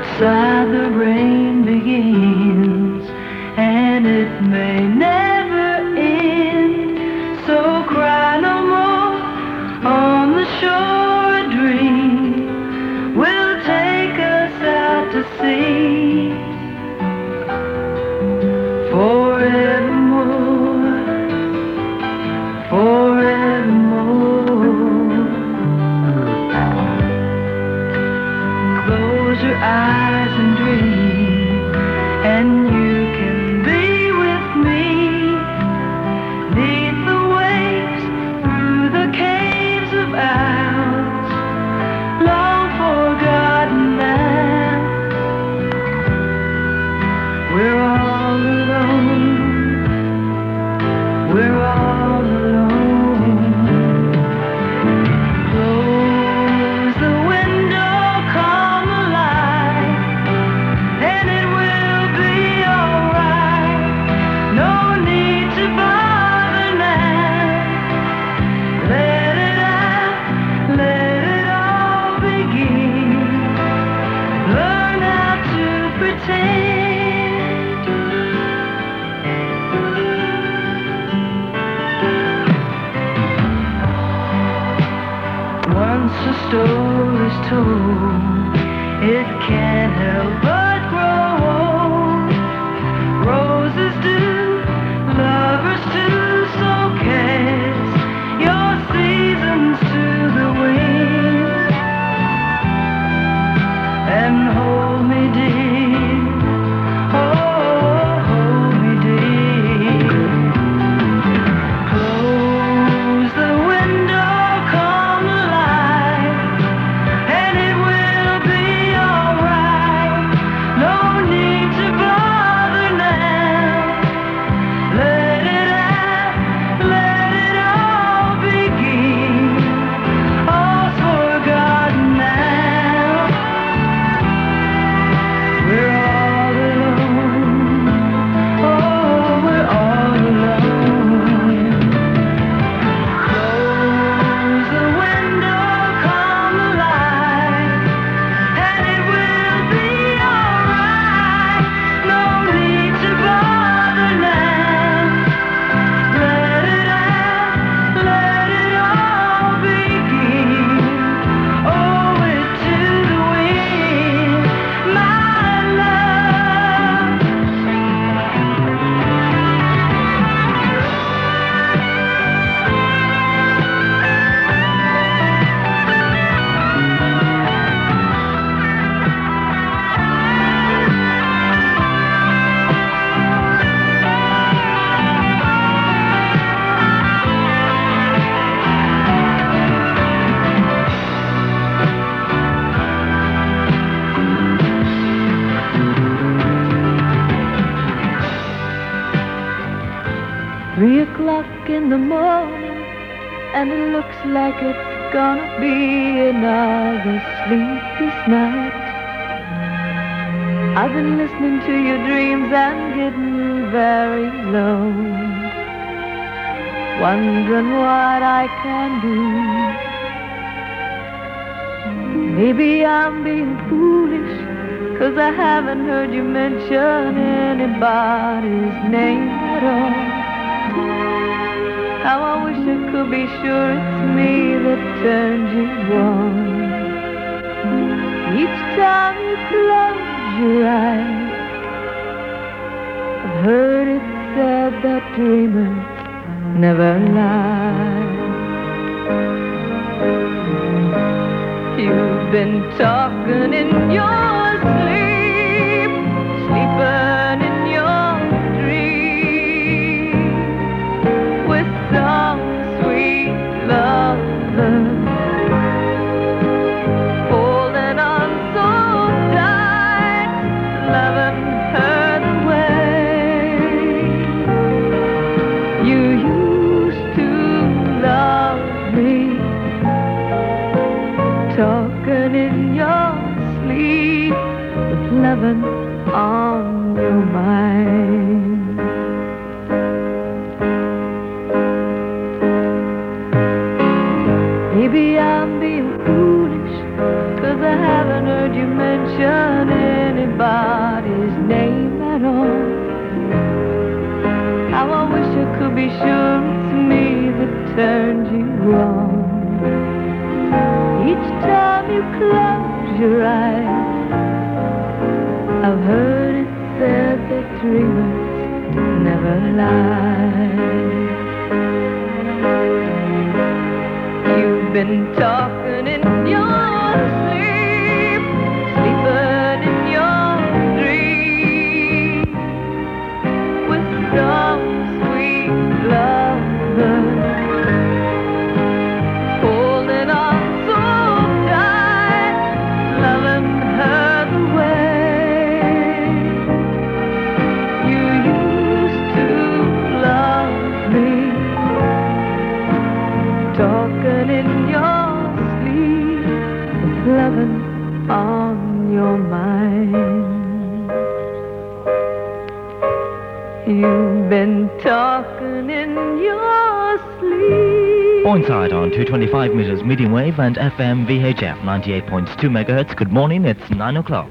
Outside the rain begins, and it may never end. So cry no more on the shore. A dream will take us out to sea forevermore, forevermore. Close your eyes and dream, and you can be with me. Neath the waves, through the caves of owls, long forgotten land. We're all alone, we're all alone. Close the window, come alive, and it will be alright. No need to bother now. Let it out, let it all begin. Learn how to pretend. Once a story's told, it can't help but grow old. Roses do, lovers too, so cast your seasons to the wind and hold me dear, oh, hold me dear. Close the window, come alive, and it will be alright. No need to bother now. Let it out, let it all begin. All's forgotten now. We're all alone, oh, we're all alone. Close the window, come alive, and it will be alright. No need to bother now. Let it out, let it all begin. Owe it to the wind, my love. Three o'clock in the morning, and it looks like it's gonna be another sleepless night. I've been listening to your dreams and getting very low, wondering what I can do. Maybe I'm being foolish, 'cause I haven't heard you mention anybody's name at all. How I wish I could be sure it's me that turned you on. Each time you close your eyes, I've heard it said that dreamers never lie. You've been talking in your sleep, sleeping in your dream, with some sweet lover, holding on so tight, loving her the way you used to love me. Talking in your sleep, with loving on your mind. Maybe I'm being foolish, 'cause I haven't heard heard you mention anybody's name at all. How I wish I could be sure it's me that turned you on. Each time you close your eyes, I've heard it said that dreamers never lie. You've been talking in your sleep, sleeping in your dream, with some sweet lover, holding on so tight, loving her the way you used to love me, talking in your sleep, with loving on your mind. You've been talking in your sleep. Inside on 225 meters medium wave and FM VHF 98.2 megahertz. Good morning, it's 9 o'clock.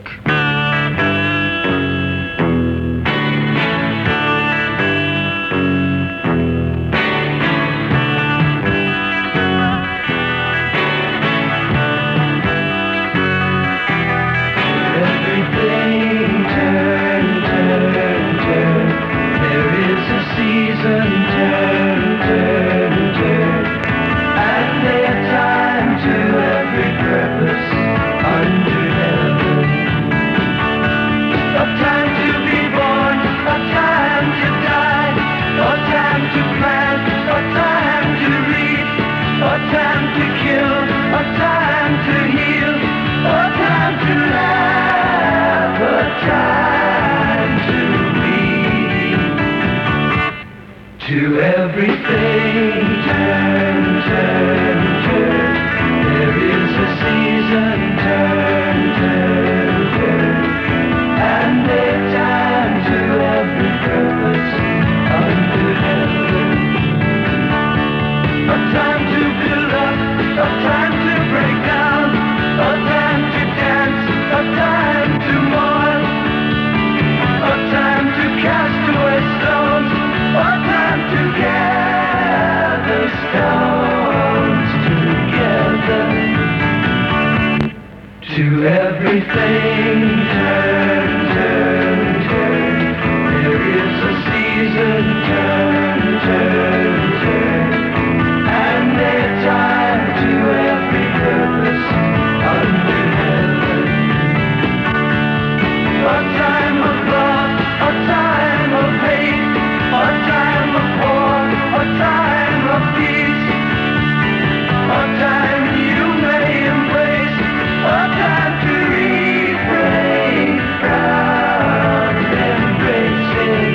Everything turn, turn, turn. There is a season, turn, turn, turn. And there's time to every purpose under heaven. A time to be born, a time to die, a time to plant, a time to reap, a time to kill, a time to heal, a time to laugh, a time to weep. To everything turn, turn, turn. There is a season, turn, turn, turn. And there's time to every purpose under heaven. A time to build up, a time to break down, a time to dance, a time to mourn, a time to cast away stones, a time to gather stones together. To everything turn, turn, turn. There is a season, turn, turn, turn. And there's time to every purpose under heaven. A time of love, a time of hate, a time of war, a time of peace, a time you may embrace, a time to refrain from embracing.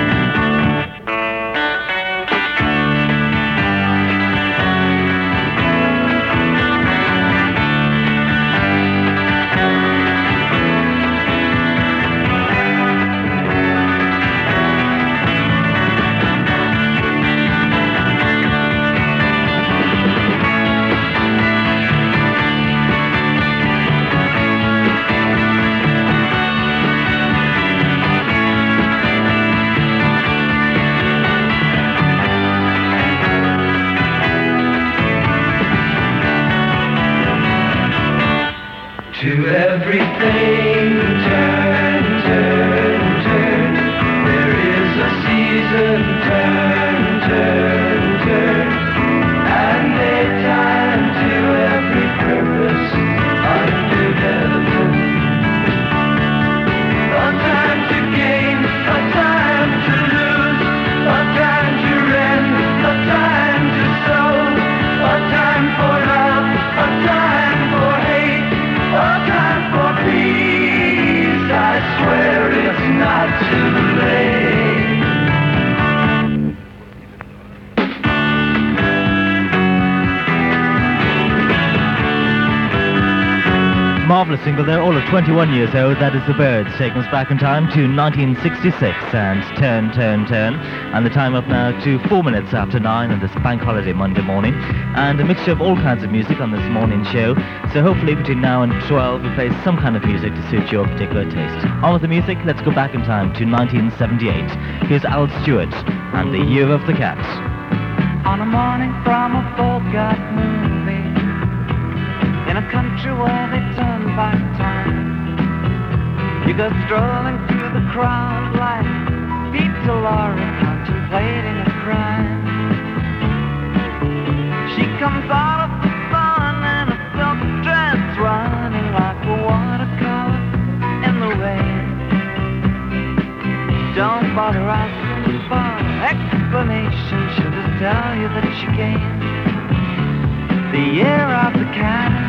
To everything turn, turn, turn. There is a season, turn, turn, turn. And there's time to every purpose under heaven. A time to gain, a time to lose, a time to rend, a time to sow, a time for love, a time for hate, a time for peace. I swear it's not too late. Marvellous single there, all of 21 years old. That is The Byrds, taking us back in time to 1966 and Turn, Turn, Turn. And the time up now to 4 minutes after 9 on this bank holiday Monday morning. And a mixture of all kinds of music on this morning show. So hopefully between now and 12 we'll play some kind of music to suit your particular taste. On with the music, let's go back in time to 1978. Here's Al Stewart and The Year of the Cat. On a morning from a Bogart movie, in a country where they turn back time, you go strolling through the crowd like Peter Lorre contemplating a crime. She comes out of the sun in a silk dress, running like a watercolor in the rain. Don't bother asking for explanation, she'll just tell you that she came the year of the cat.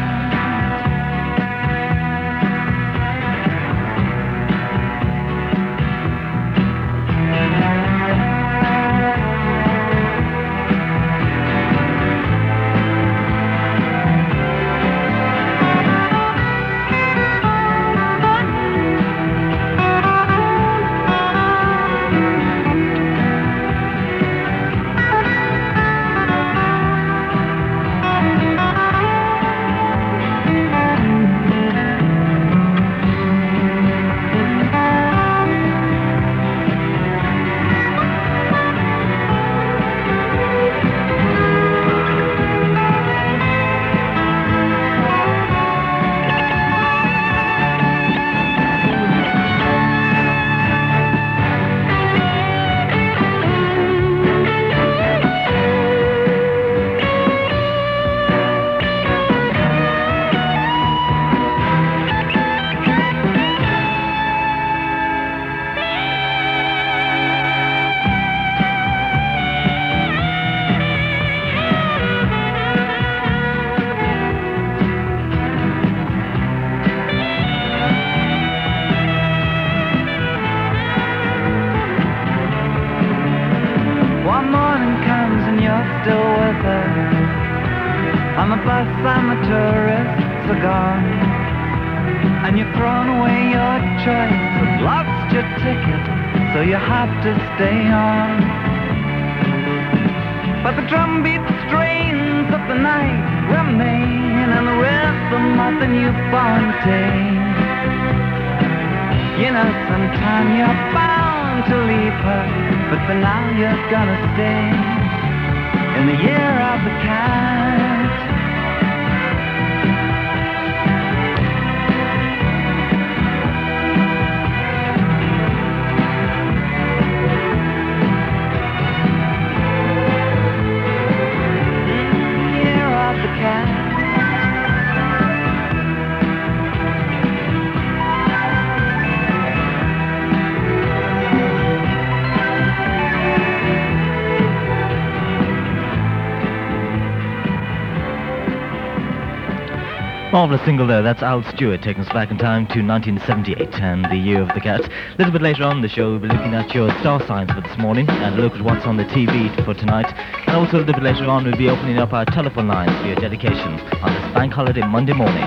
Marvellous single there, that's Al Stewart, taking us back in time to 1978 and the Year of the Cat. A little bit later on in the show we'll be looking at your star signs for this morning and a look at what's on the TV for tonight. And also a little bit later on we'll be opening up our telephone lines for your dedication on this bank holiday Monday morning.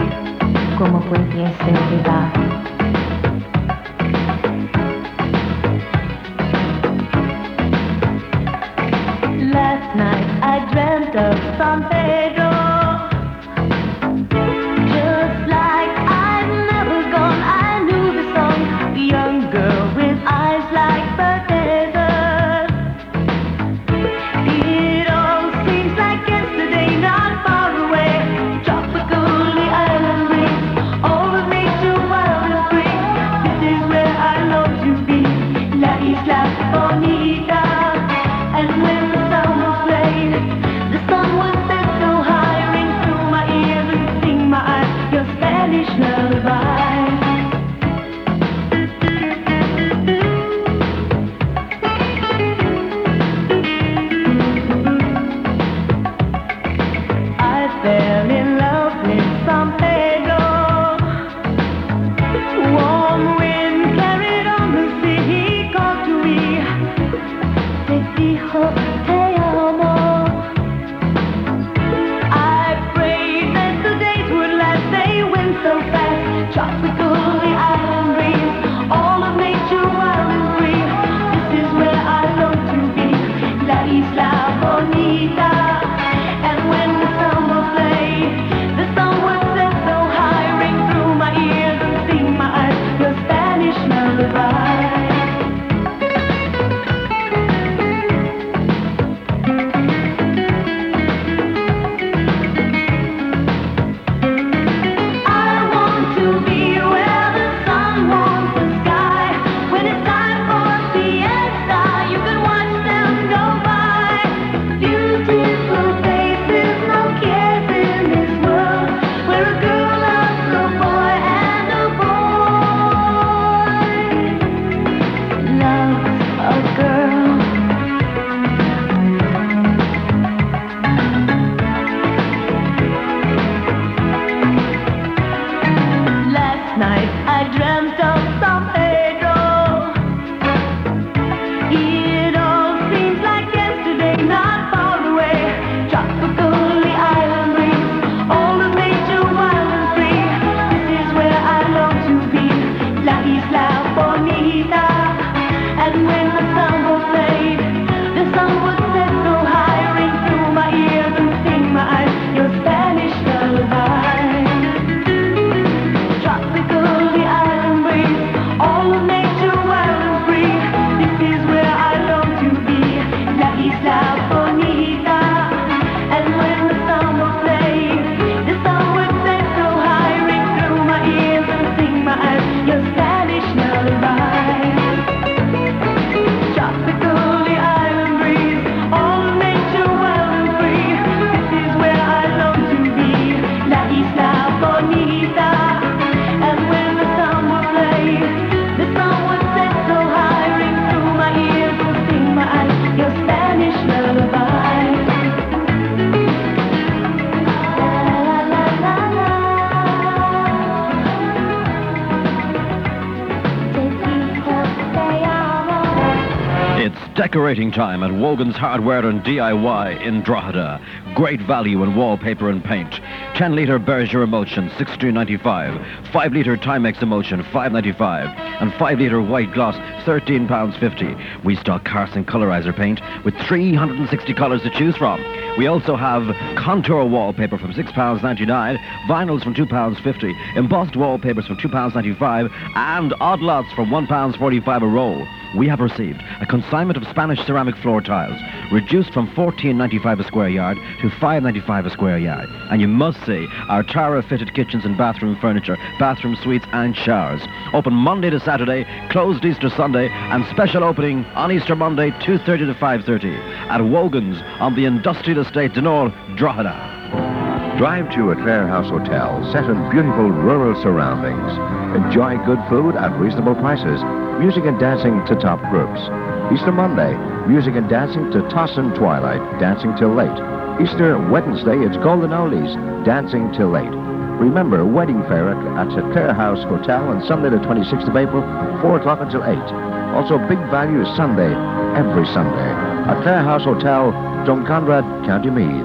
Como pudiese olvidar. Last night I dreamt of San Pedro. Bonita, and when the sun was rain, the sun was set so moving so fast. Tropical, the island breeze, all of nature wild and free. This is where I long to be, La Isla Bonita. And when the sun will play, the sun will set so high, ring through my ears and sting my eyes, your Spanish lullaby. Decorating time at Wogan's Hardware and DIY in Drogheda. Great value in wallpaper and paint. 10-litre Berger emulsion, £16.95. 5-litre Timex emulsion, £5.95. And 5-litre white gloss, £13.50. We stock Carson Colorizer paint with 360 colours to choose from. We also have contour wallpaper from £6.99, vinyls from £2.50, embossed wallpapers from £2.95, and odd lots from £1.45 a roll. We have received a consignment of Spanish ceramic floor tiles, reduced from £14.95 a square yard to £5.95 a square yard. And you must see our Tara-fitted kitchens and bathroom furniture, bathroom suites and showers. Open Monday to Saturday, closed Easter Sunday, and special opening on Easter Monday, 2:30 to 5:30 at Wogan's on the Industrial Estate Denor, Drogheda. Drive to a Clare House Hotel set in beautiful rural surroundings. Enjoy good food at reasonable prices. Music and dancing to top groups. Easter Monday, music and dancing to Toss and Twilight, dancing till late. Easter Wednesday, it's Golden Oldies, dancing till late. Remember, wedding fair at Clare House Hotel on Sunday the 26th of April, 4 o'clock until 8. Also, big value is Sunday, every Sunday. At Clare House Hotel, Drumconrad, County Meath.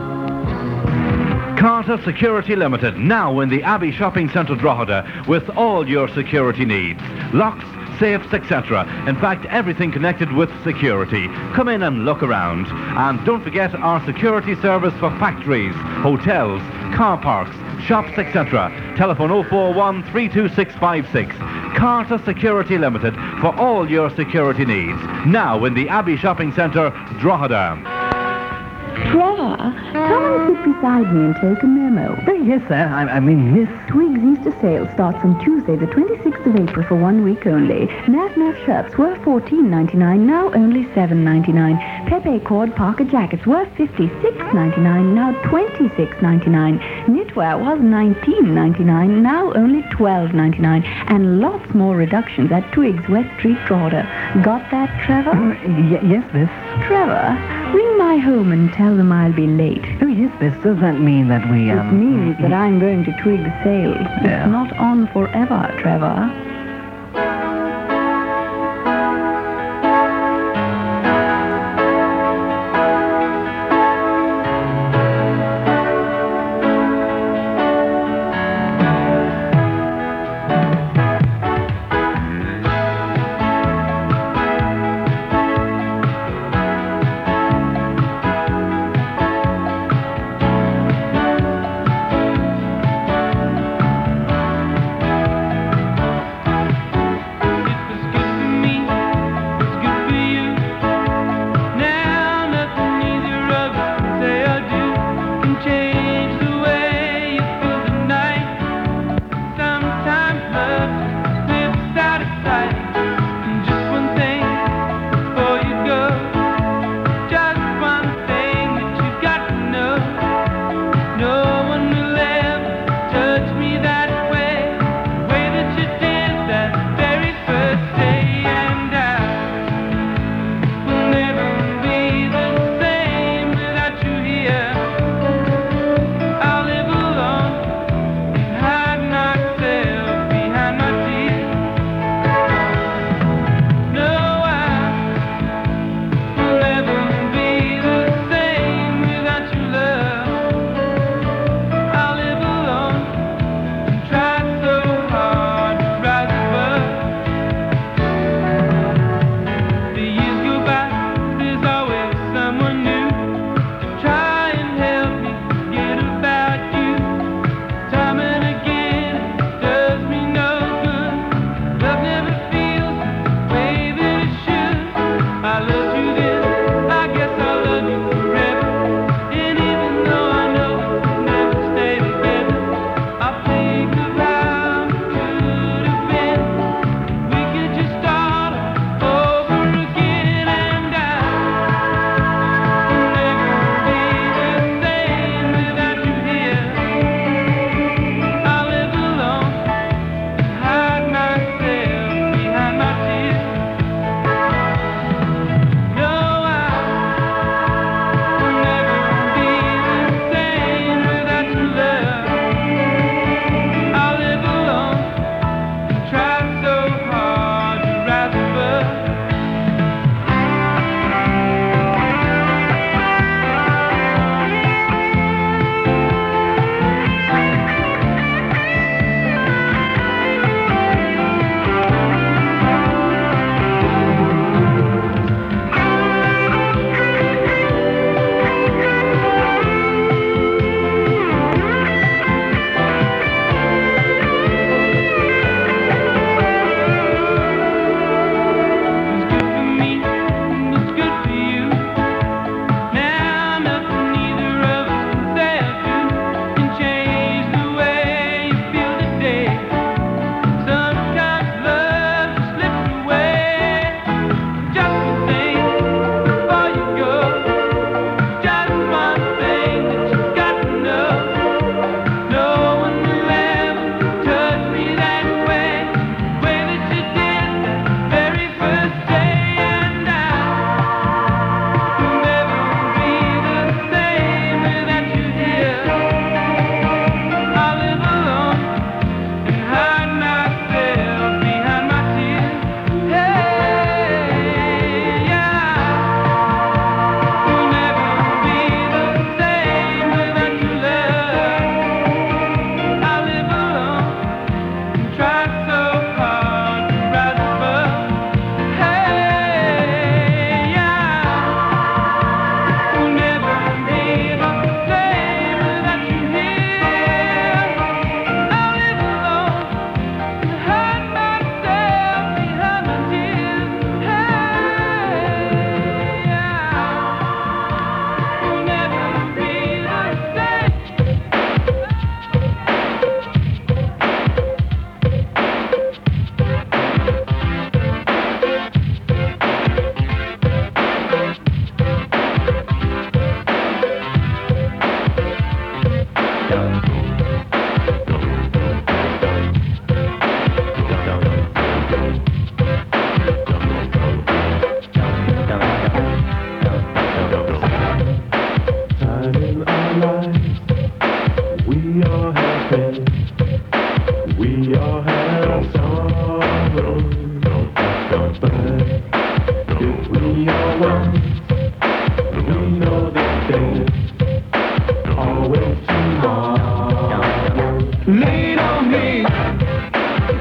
Carter Security Limited, now in the Abbey Shopping Centre, Drogheda, with all your security needs. Locks, safes, etc. In fact, everything connected with security. Come in and look around. And don't forget our security service for factories, hotels, car parks, shops, etc. Telephone 041 32656. Carter Security Limited for all your security needs. Now in the Abbey Shopping Centre, Drogheda. Trevor, come and sit beside me and take a memo. Yes, sir. I mean, Miss... Twig's Easter sale starts on Tuesday, the 26th of April for 1 week only. Naf shirts were $14.99, now only $7.99. Pepe cord Parker jackets were $56.99, now $26.99. Knitwear was $19.99, now only $12.99. And lots more reductions at Twig's West Street, Drogheda. Got that, Trevor? Yes, miss. Trevor, ring my home and tell them I'll be late. Oh, yes, miss. Does that mean that we, It means that I'm going to Twig's sale. Yeah. It's not on forever, Trevor.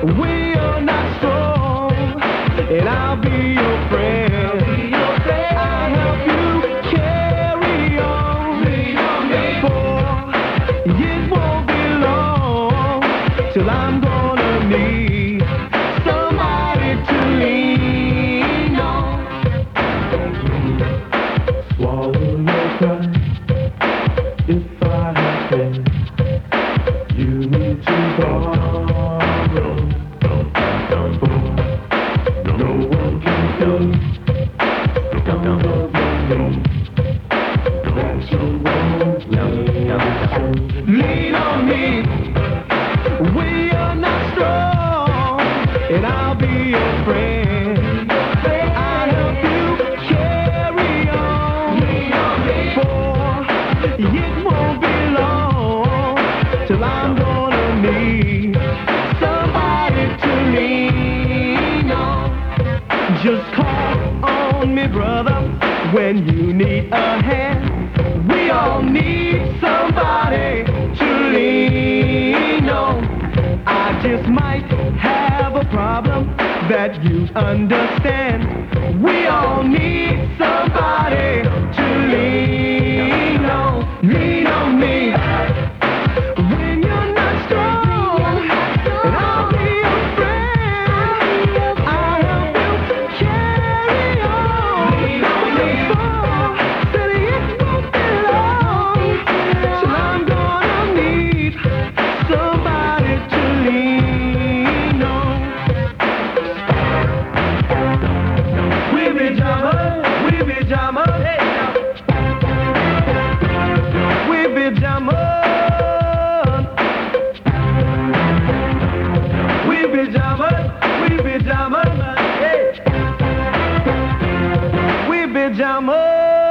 We are not strong, and I'll be your friend. I'll help you carry on. For it won't be long till I'm gonna need somebody to lean on. Swallow your pride if I have been. You need to borrow. No one can come. Lean on me. We are not strong, and I'll be your friend. I'll help you carry on. For it won't be long till I'm gonna need somebody to lean on. Just call on me, brother, when you need a hand. We all need somebody to lean on. I just might have a problem that you understand. We all need somebody to lean on. Lean on me when you're not strong, and I'll be your friend. I'll help you carry on. For it won't be long till I'm gonna need somebody to lean on. We be jamming, we be jamming, we be jamming, we be jamming, we be jamming, we be jamming.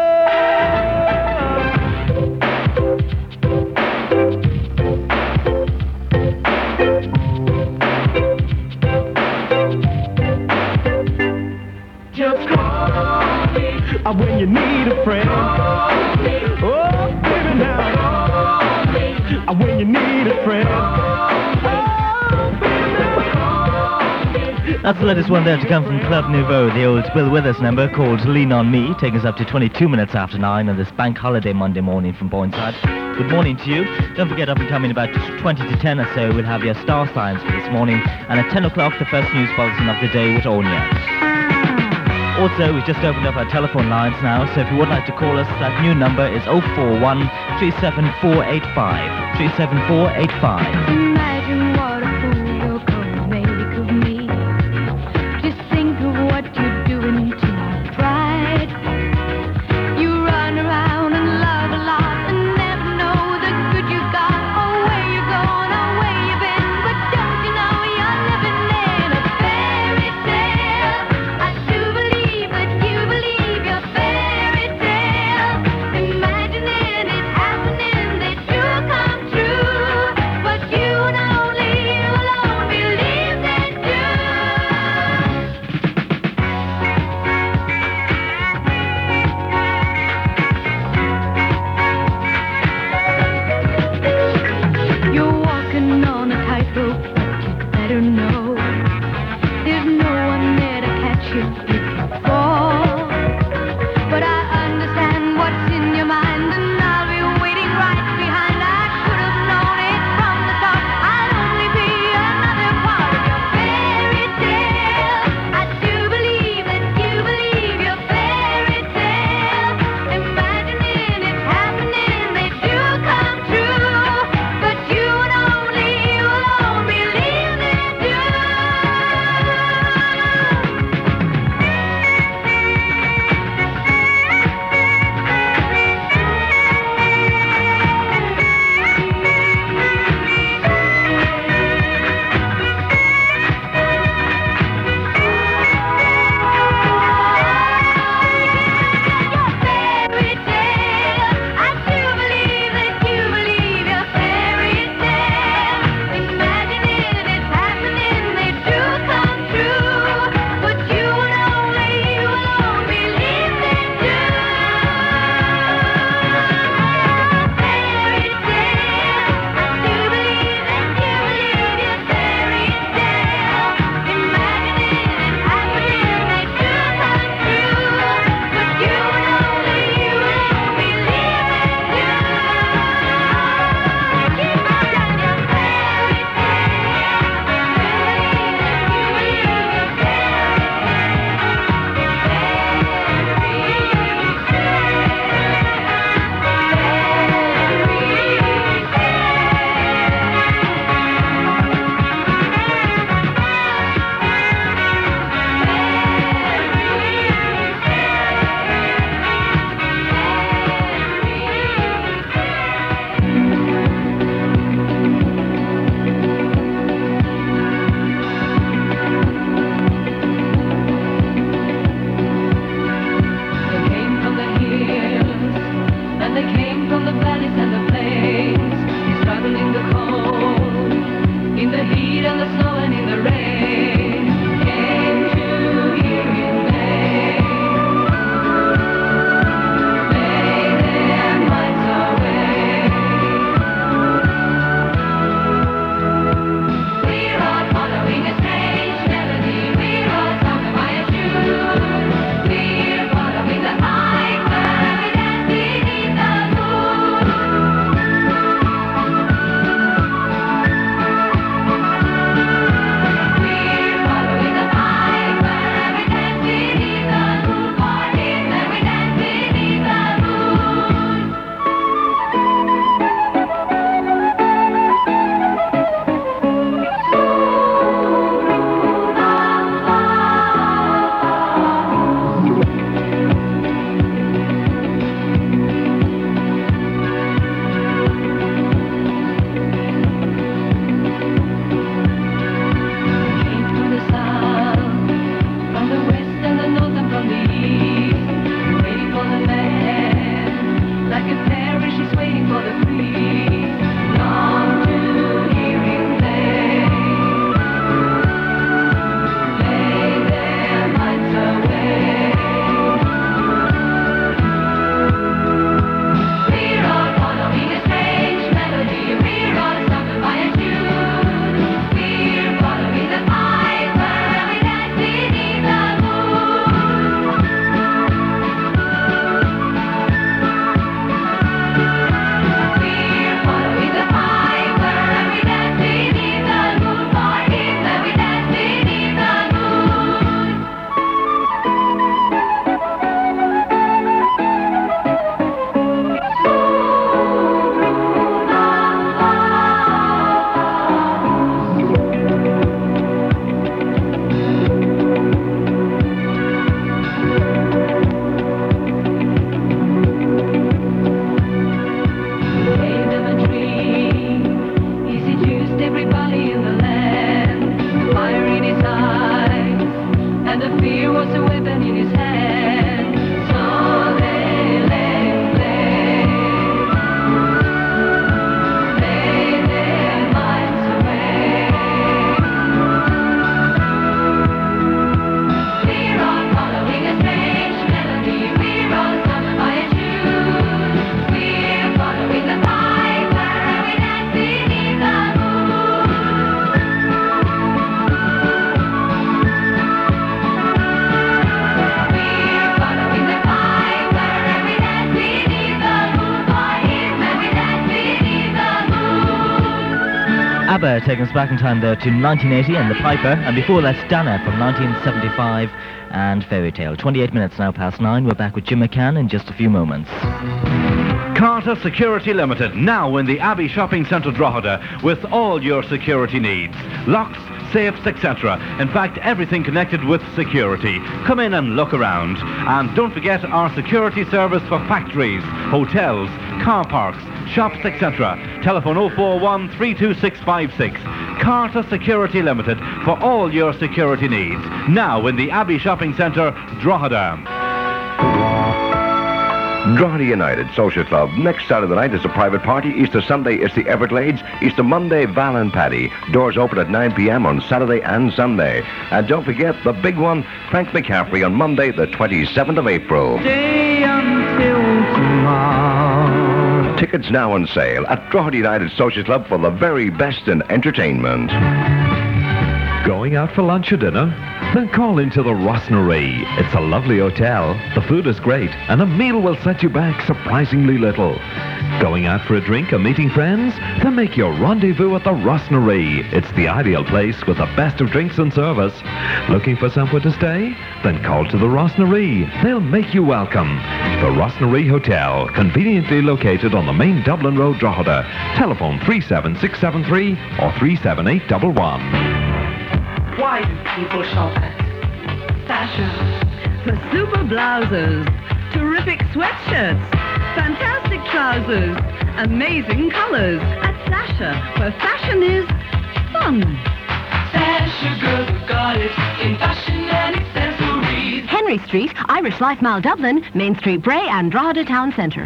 Just call me when you need a friend. Oh, baby, now. When you need a friend. That's the latest one there to come from Club Nouveau, the old Bill Withers number called Lean On Me, taking us up to 22 minutes after 9 on this bank holiday Monday morning from Boyneside. Good morning to you. Don't forget, up and coming about 20 to 10 or so, we'll have your star signs for this morning, and at 10 o'clock, the first news bulletin of the day with Anya. Also, we've just opened up our telephone lines now, so if you would like to call us, that new number is 041 37485. 37485. Imagine what a fool you're gonna make of me. Just think of what you're doing to my pride. You run around and love a lot and never know the good you got, or where you're going, or where you've been. But don't you know you're living in a fairy tale? I do believe that you believe your fairy tale. Imagining it happening, that you'll come true. But you ABBA taking us back in time there to 1980 and The Piper, and before that Dana from 1975 and Fairy Tale. 28 minutes now past 9. We're back with Jim McCann in just a few moments. Carter Security Limited, now in the Abbey Shopping Centre Drogheda, with all your security needs. Locks, safes, etc. In fact, everything connected with security. Come in and look around. And don't forget our security service for factories, hotels, car parks, shops, etc. Telephone 041 32656. Carter Security Limited for all your security needs. Now in the Abbey Shopping Centre, Drogheda. Drogheda United Social Club. Next Saturday night is a private party. Easter Sunday is the Everglades. Easter Monday, Val and Paddy. Doors open at 9 p.m. on Saturday and Sunday. And don't forget the big one, Frank McCaffrey on Monday, the 27th of April. Stay until tomorrow. Tickets now on sale at Drogheda United Social Club for the very best in entertainment. Going out for lunch or dinner? Then call into the Rossnerie. It's a lovely hotel, the food is great, and a meal will set you back surprisingly little. Going out for a drink or meeting friends? Then make your rendezvous at the Rossnerie. It's the ideal place with the best of drinks and service. Looking for somewhere to stay? Then call to the Rossnerie. They'll make you welcome. The Rossnerie Hotel, conveniently located on the main Dublin Road, Drogheda. Telephone 37673 or 37811. Why do people shop at fashion? For super blouses, terrific sweatshirts, fantastic trousers, amazing colours. At Sasha, where fashion is fun. Sasha girls have got it in fashion and accessories. Henry Street, Irish Life Mall Dublin, Main Street Bray and Drogheda Town Centre.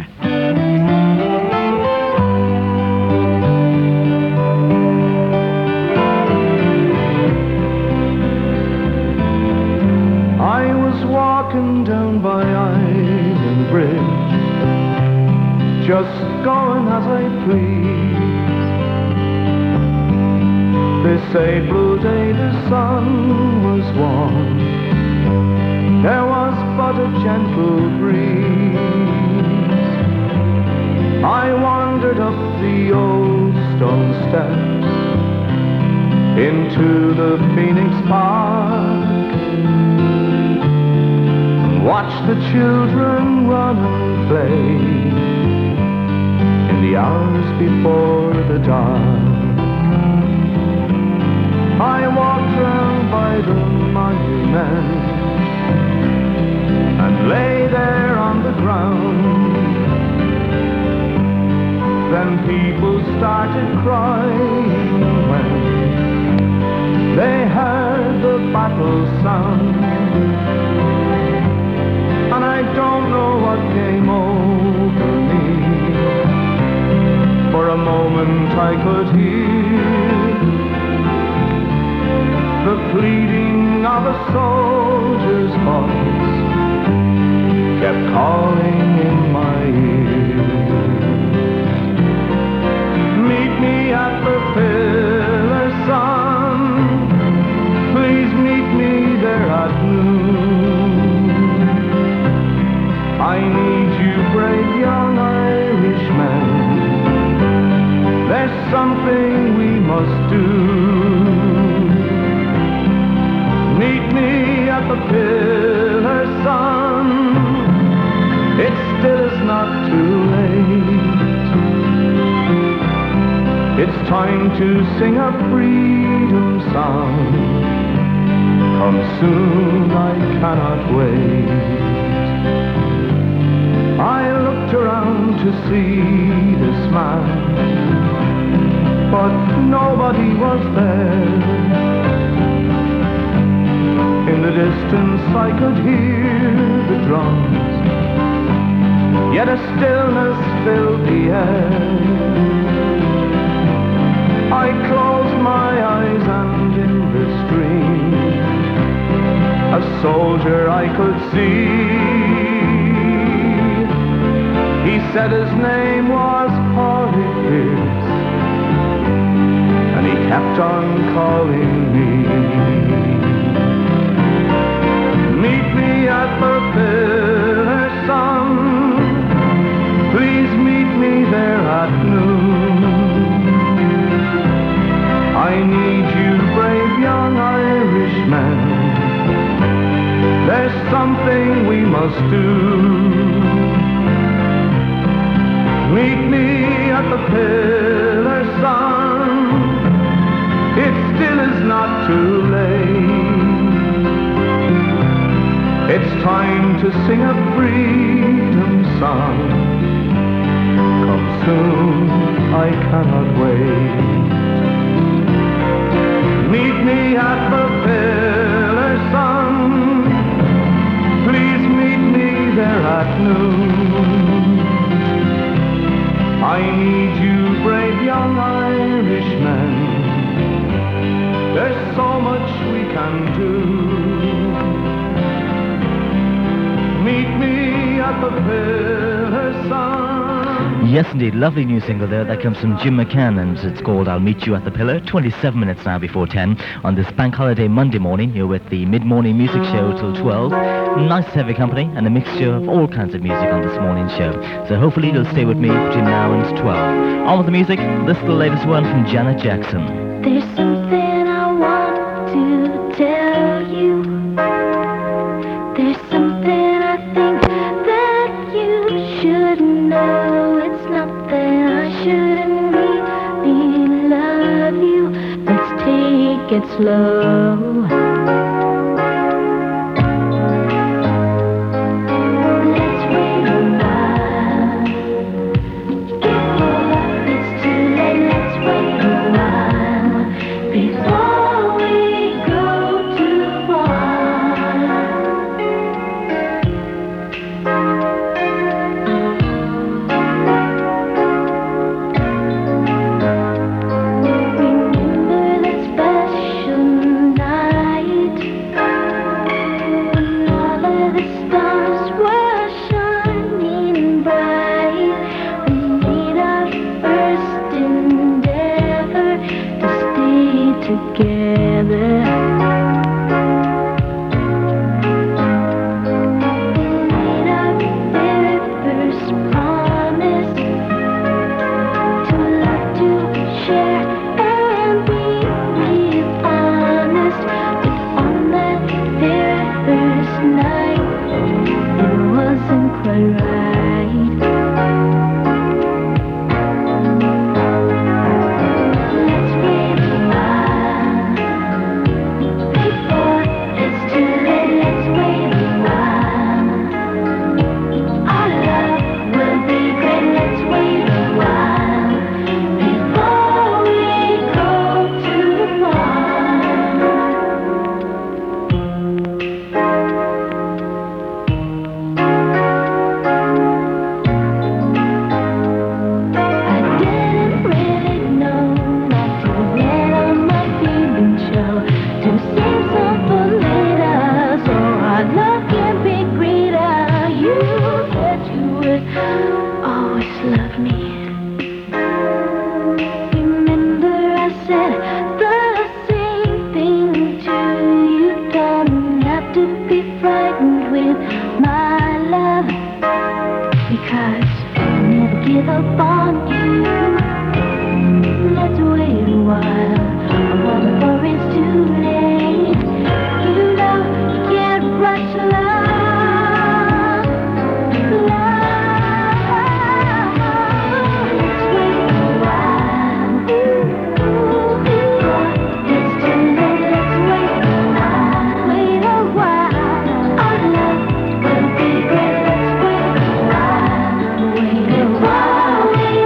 I was walking down by Island Bridge, just going as I please. They say blue day the sun was warm, there was but a gentle breeze. I wandered up the old stone steps into the Phoenix Park, watch the children run and play in the hours before the dark. I walked round by the monument and lay there on the ground. Then people started crying when they heard the battle sound. And I don't know what came over me. For a moment I could hear the pleading of a soldier's voice kept calling in my ear. Meet me at the pillar, son. Please meet me there at noon. I need you, brave young Irishmen. There's something we must do. Meet me at the pillar, son. It still is not too late. It's time to sing a freedom song. Come soon, I cannot wait. I looked around to see this man, but nobody was there. In the distance I could hear the drums, yet a stillness filled the air. I closed my eyes and in the stream a soldier I could see. He said his name was Polly Pierce, and he kept on calling me. Meet me at the pillar, son. Please meet me there at noon. must do. Meet me at the pillar, son. It still is not too late. It's time to sing a freedom song. Come soon, I cannot wait. Meet me at the pillar, son. Please meet me there at noon. I need you, brave young Irishmen. There's so much we can do. Meet me at the pillar, son. Yes, indeed. Lovely new single there. That comes from Jim McCann, and it's called I'll Meet You at the Pillar. 27 minutes now before 10 on this bank holiday Monday morning. You're with the mid-morning music show till 12. Nice to have your company and a mixture of all kinds of music on this morning's show. So hopefully you'll stay with me between now and 12. On with the music. This is the latest one from Janet Jackson. There's something I want to tell you. There's something I think that you should know. It's not that I shouldn't really love you. Let's take it slow. Let's wait a while. Before it's too late, let's wait a while. Before we go too far. Remember that special night when all of the stars were shining bright. We made our first endeavor to stay together. We made our very first promise to love, to share, and be real honest. But on that very first night, it wasn't quite right. Let's wait a while. Before it's too late, let's wait a while. Our love will be great, let's wait a while. Before we go too far. I didn't really know not to let all my feelings show. To save some for later, so our love can be greater. You said you would always love me. Remember I said the same thing to you. Don't have to be frightened with my love, because I'll never give up on you. Let's wait a while, before it's too late. You know you can't rush love. Let's wait a while. Before it's too late, let's wait a while. Wait a while. Our love will be great. Let's wait a while. Wait a while.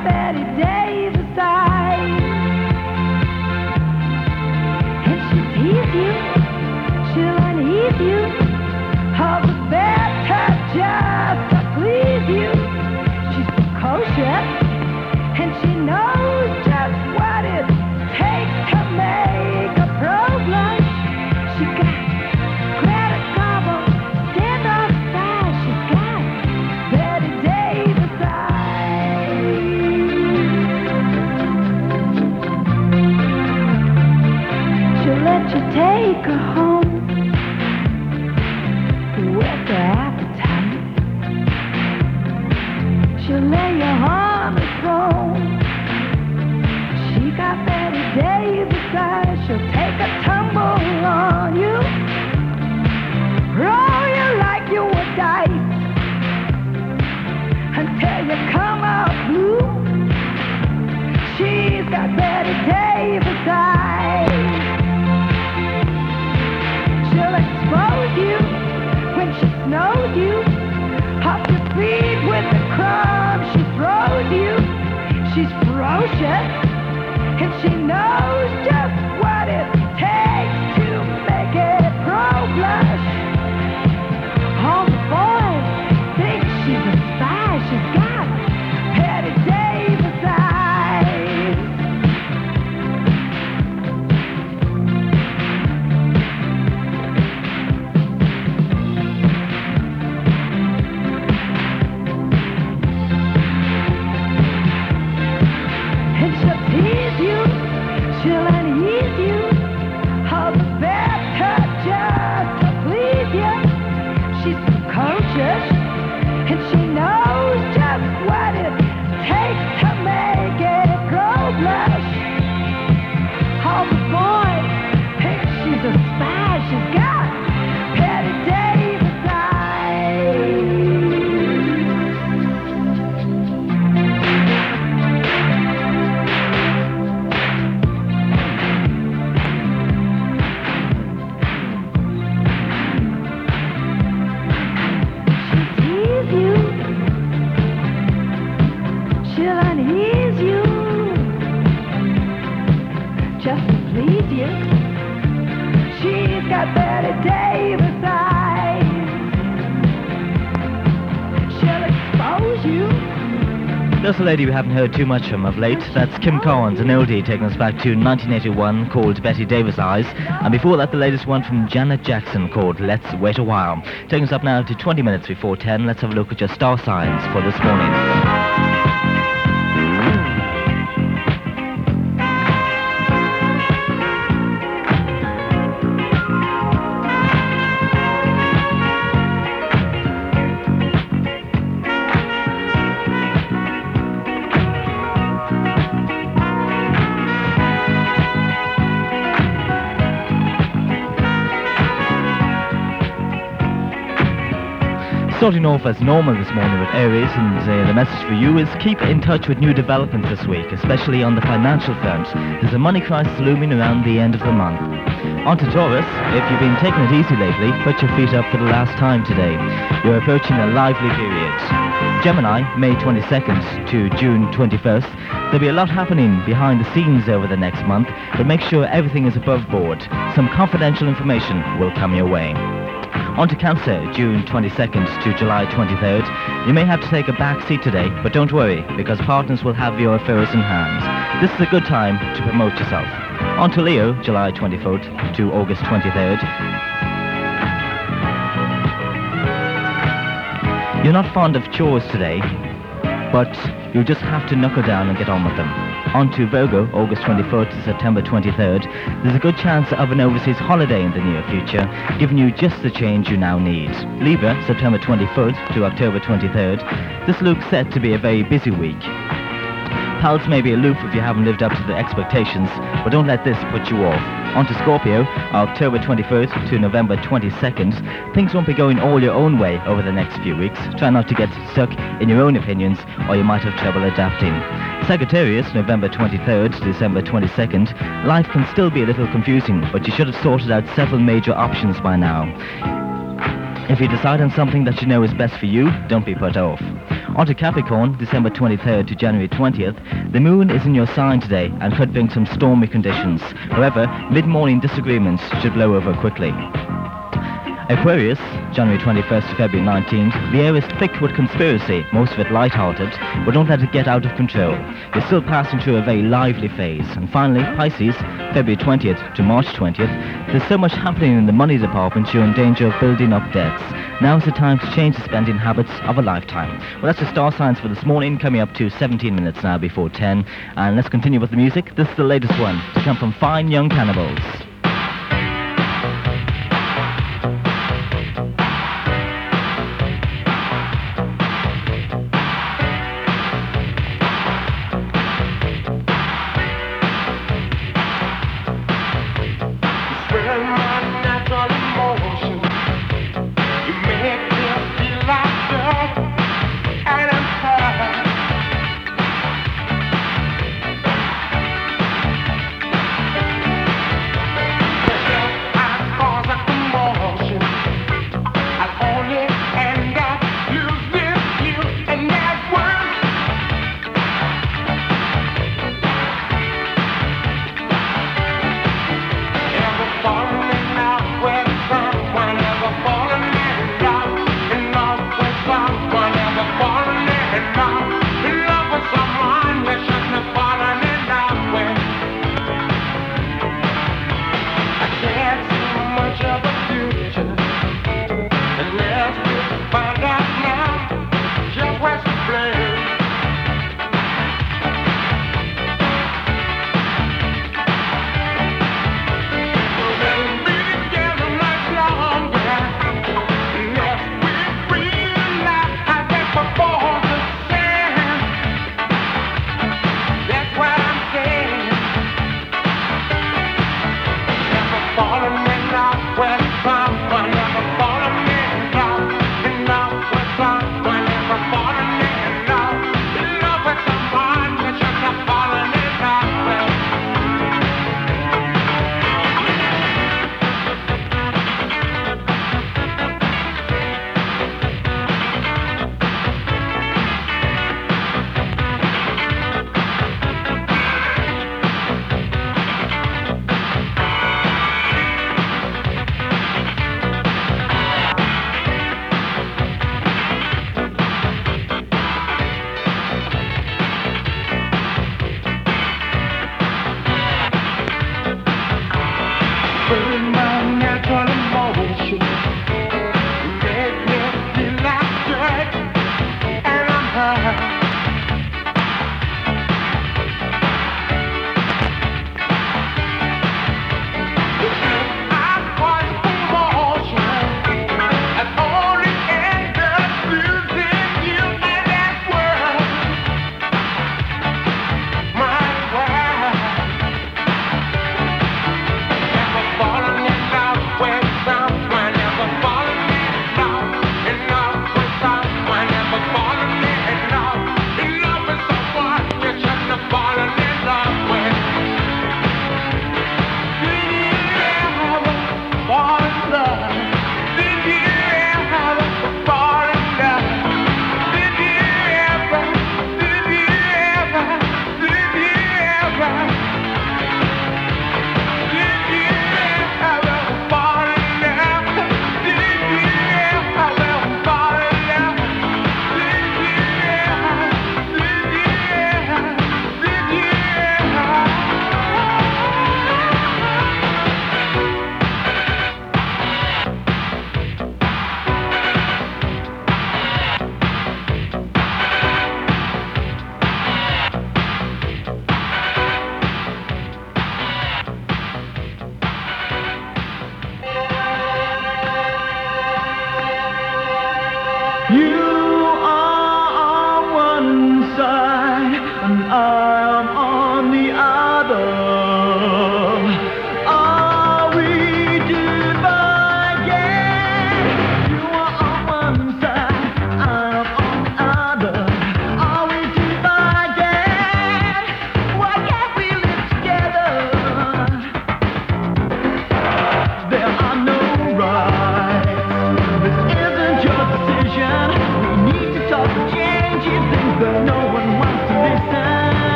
got Betty Davis eyes. And she'll tease you, she'll unease you, all the better just to please you. She's precocious, and she knows just what it takes to make a pro blush. She got Greta Garbo, standoff style. She's got Betty Davis eyes. She'll let you take her home with her appetite. She'll lay you on the throne. She got Betty Davis eyes. She'll take a tumble on you, roll you like you were dice, until you come out blue. She's got Betty Davis eyes. She'll expose you when she snows you, off your feet with the crumbs she throws you. She's ferocious, and she knows just what it takes to make it pro blush. All the boys think she's a spy. She's got Betty Davis eyes. And she'll tease you, she'll unease you, all the better just to please you. She's precocious, and she knows just what it takes to make it grow blush. All the boys think she's a spy. She's got Betty Davis eyes. She'll unease you, just to please you. She's got Betty Davis eyes. She'll expose you. There's a lady we haven't heard too much from of late. That's Kim Collins, an oldie taking us back to 1981 called Betty Davis Eyes. And before that, the latest one from Janet Jackson called Let's Wait a While. Taking us up now to 20 minutes before 10. Let's have a look at your star signs for this morning. Starting off as normal this morning with Aries, and the message for you is keep in touch with new developments this week, especially on the financial front. There's a money crisis looming around the end of the month. On to Taurus, if you've been taking it easy lately, put your feet up for the last time today. You're approaching a lively period. Gemini, May 22nd to June 21st. There'll be a lot happening behind the scenes over the next month, but make sure everything is above board. Some confidential information will come your way. On to Cancer, June 22nd to July 23rd. You may have to take a back seat today, but don't worry, because partners will have your affairs in hand. This is a good time to promote yourself. On to Leo, July 24th to August 23rd. You're not fond of chores today, but you'll just have to knuckle down and get on with them. On to Virgo, August 24th to September 23rd. There's a good chance of an overseas holiday in the near future, giving you just the change you now need. Libra, September 24th to October 23rd. This looks set to be a very busy week. Pals may be aloof if you haven't lived up to the expectations, but don't let this put you off. On to Scorpio, October 21st to November 22nd. Things won't be going all your own way over the next few weeks. Try not to get stuck in your own opinions, or you might have trouble adapting. Sagittarius, November 23rd to December 22nd. Life can still be a little confusing, but you should have sorted out several major options by now. If you decide on something that you know is best for you, don't be put off. On to Capricorn, December 23rd to January 20th. The moon is in your sign today and could bring some stormy conditions. However, mid-morning disagreements should blow over quickly. Aquarius, January 21st to February 19th. The air is thick with conspiracy, most of it light-hearted, but don't let it get out of control. You're still passing through a very lively phase. And finally, Pisces, February 20th to March 20th. There's so much happening in the money department, you're in danger of building up debts. Now's the time to change the spending habits of a lifetime. Well, that's the star signs for this morning, coming up to 17 minutes now before 10. And let's continue with the music. This is the latest one to come from Fine Young Cannibals.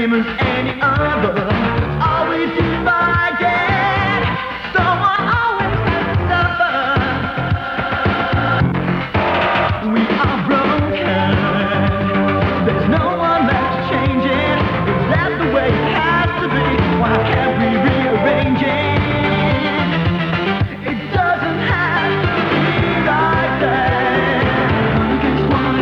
same as any other. Always divided. Someone always has to suffer. We are broken. There's no one left to change it. Is that the way it has to be? Why can't we rearrange it? It doesn't have to be like that. Guess what?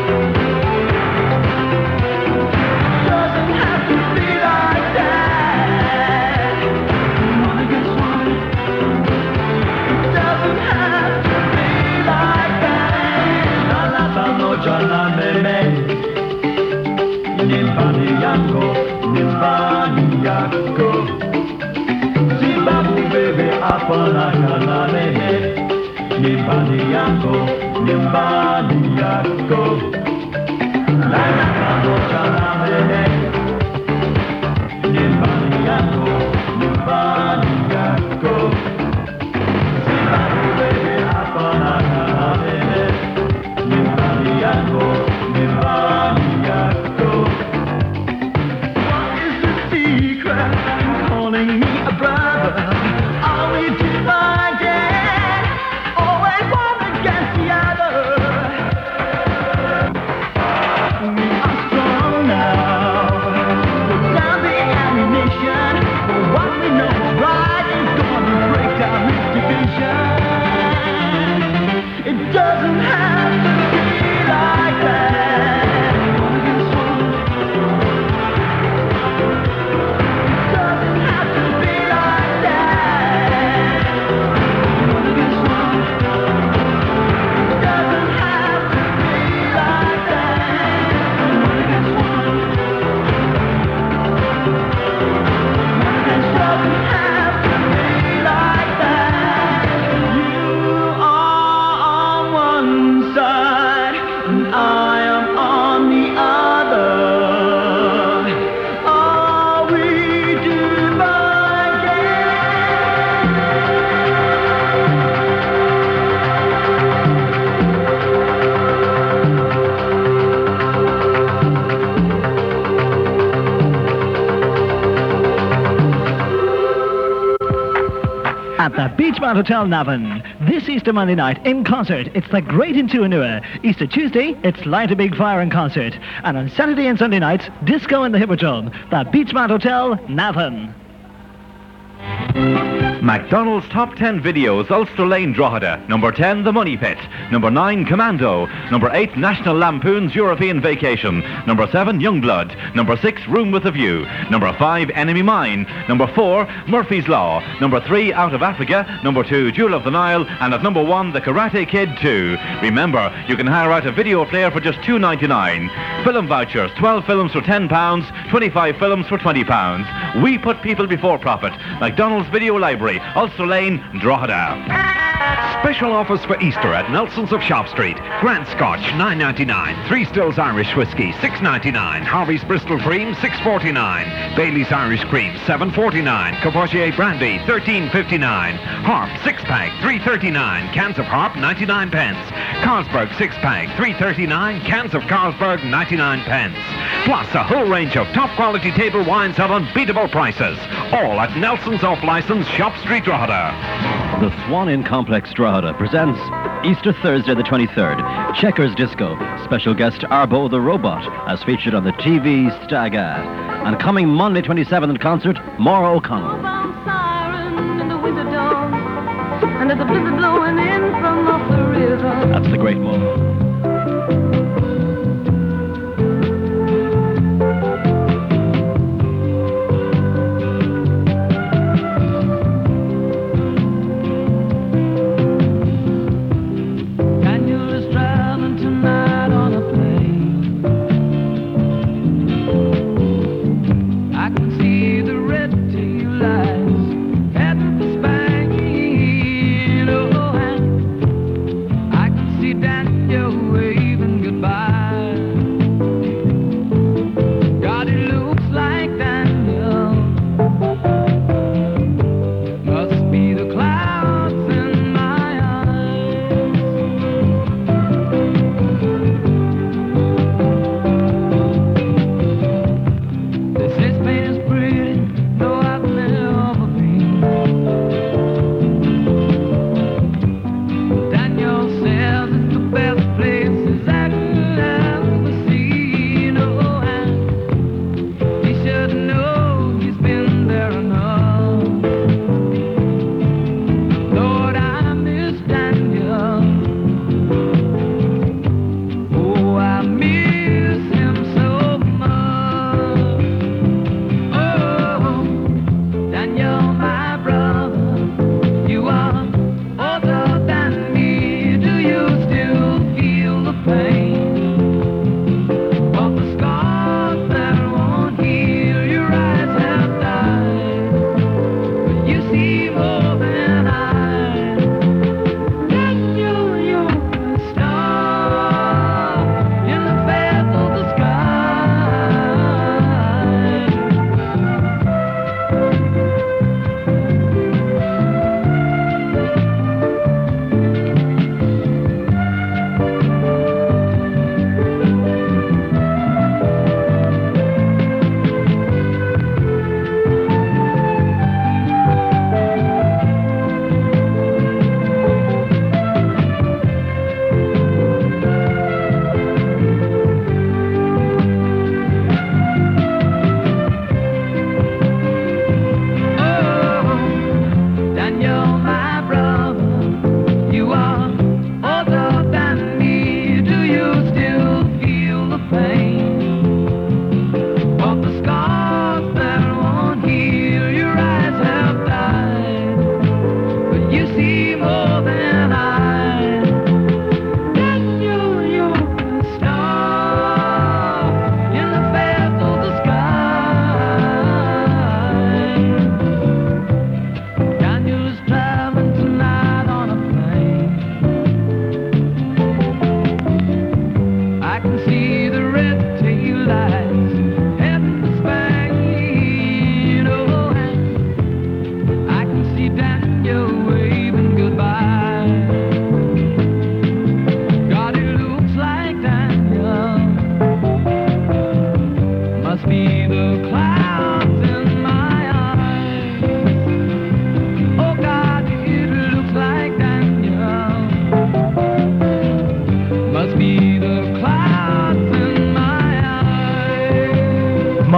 Doesn't have to be like that. Guess what? It doesn't have to be like that. La la la no jana meme. Nimbani yango, nimbani yako. Zibabu bebe apana kana lele. Nimbani yango, nimbani yako. La la la no jana meme. Nimbani yango, nimbani yako. Zibabu bebe apana kana lele. Nimbani yango, nimbani yako. What is the secret in calling me a brother? Are we divided? Always one against the other. We are strong now. Put down the ammunition. For what we know is right is gonna break down this division. It doesn't have to be like that. Guess what? Doesn't have to be like that. Guess what? Doesn't have to be like that. Guess what? It doesn't have to be like that. You are on one side, and I am on the other. Are we divided? At the Beachmount Hotel, Navan. This Easter Monday night, in concert, it's the Great in Tuanua. Easter Tuesday, it's Light a Big Fire in concert. And on Saturday and Sunday nights, disco in the Hippodrome. The Beachmount Hotel, Navan. McDonald's Top 10 Videos, Ulster Lane, Drogheda. Number 10, The Money Pit. Number 9, Commando. Number 8, National Lampoon's European Vacation. Number 7, Youngblood. Number 6, Room with a View. Number 5, Enemy Mine. Number 4, Murphy's Law. Number 3, Out of Africa. Number 2, Jewel of the Nile. And at number 1, The Karate Kid 2. Remember, you can hire out a video player for just $2.99. Film vouchers, 12 films for £10, 25 films for £20. We put people before profit. McDonald's Video Library, Ulster Lane, Drogheda. Special offers for Easter at Nelson's of Shop Street. Grand Scotch, $9.99. Three Stills Irish Whiskey, $6.99. Harvey's Bristol Cream, $6.49. Bailey's Irish Cream, $7.49. Cavossier Brandy, $13.59. Harp, 6-pack, $3.39. Cans of Harp, 99 pence. Carlsberg, 6-pack, $3.39. Cans of Carlsberg, 99 pence. Plus a whole range of top-quality table wines at unbeatable prices. All at Nelson's Off-Licence, Shop Street, Drogheda. The Swan Inn Complex Drogheda presents Easter Thursday the 23rd, Checkers Disco. Special guest Arbo the Robot, as featured on the TV Stag ad. And coming Monday 27th in concert, Maura O'Connell. Siren in the winter dawn, and there's a blizzard blowing in from off the river. That's the great Maura. Daniel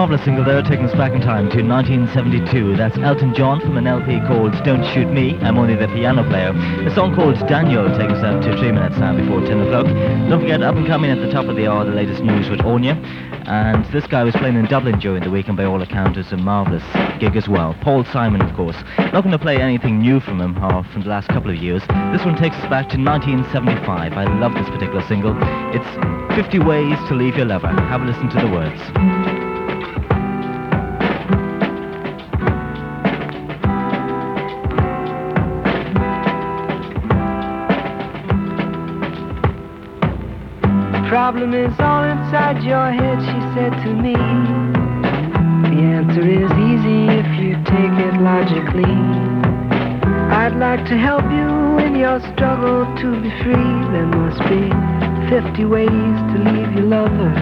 marvellous single there, taking us back in time to 1972. That's Elton John from an LP called Don't Shoot Me, I'm Only the Piano Player. A song called Daniel takes us up to 3 minutes now before 10 o'clock. Don't forget, up and coming at the top of the hour, the latest news with Anya. And this guy was playing in Dublin during the week, and by all accounts it's a marvellous gig as well. Paul Simon, of course. Not going to play anything new from him from the last couple of years. This one takes us back to 1975. I love this particular single. It's 50 Ways to Leave Your Lover. Have a listen to the words. Problem is all inside your head, she said to me. The answer is easy if you take it logically. I'd like to help you in your struggle to be free. There must be 50 ways to leave your lover.